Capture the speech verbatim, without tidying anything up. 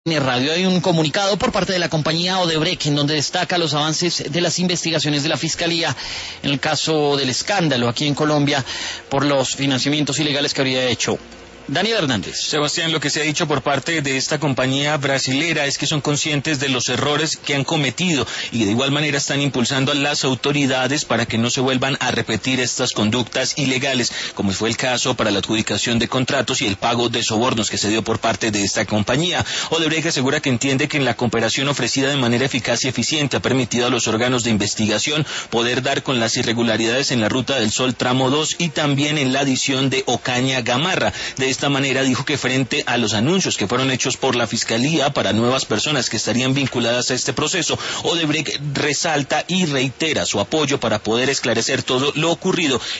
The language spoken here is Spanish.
En el radio hay un comunicado por parte de la compañía Odebrecht en donde destaca los avances de las investigaciones de la Fiscalía en el caso del escándalo aquí en Colombia por los financiamientos ilegales que habría hecho. Daniel Hernández. Sebastián, lo que se ha dicho por parte de esta compañía brasilera es que son conscientes de los errores que han cometido y de igual manera están impulsando a las autoridades para que no se vuelvan a repetir estas conductas ilegales, como fue el caso para la adjudicación de contratos y el pago de sobornos que se dio por parte de esta compañía. Odebrecht asegura que entiende que en la cooperación ofrecida de manera eficaz y eficiente ha permitido a los órganos de investigación poder dar con las irregularidades en la Ruta del Sol tramo dos y también en la adición de Ocaña Gamarra. De De esta manera dijo que frente a los anuncios que fueron hechos por la Fiscalía para nuevas personas que estarían vinculadas a este proceso, Odebrecht resalta y reitera su apoyo para poder esclarecer todo lo ocurrido